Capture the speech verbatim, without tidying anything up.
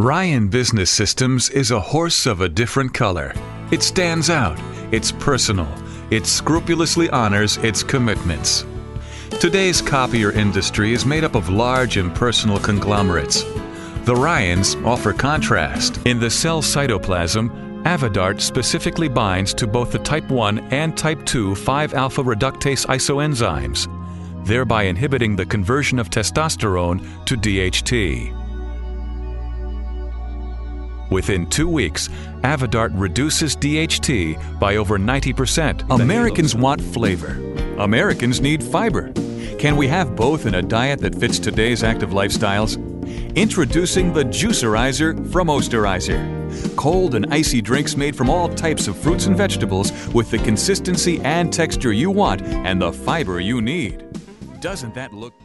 Ryan Business Systems is a horse of a different color. It stands out, it's personal, it scrupulously honors its commitments. Today's copier industry is made up of large impersonal conglomerates. The Ryans offer contrast. In the cell cytoplasm, Avodart specifically binds to both the type one and type two five alpha reductase isoenzymes, thereby inhibiting the conversion of testosterone to D H T. Within two weeks, Avodart reduces D H T by over ninety percent. Americans want flavor. Americans need fiber. Can we have both in a diet that fits today's active lifestyles? Introducing the Juicerizer from Osterizer. Cold and icy drinks made from all types of fruits and vegetables with the consistency and texture you want and the fiber you need. Doesn't that look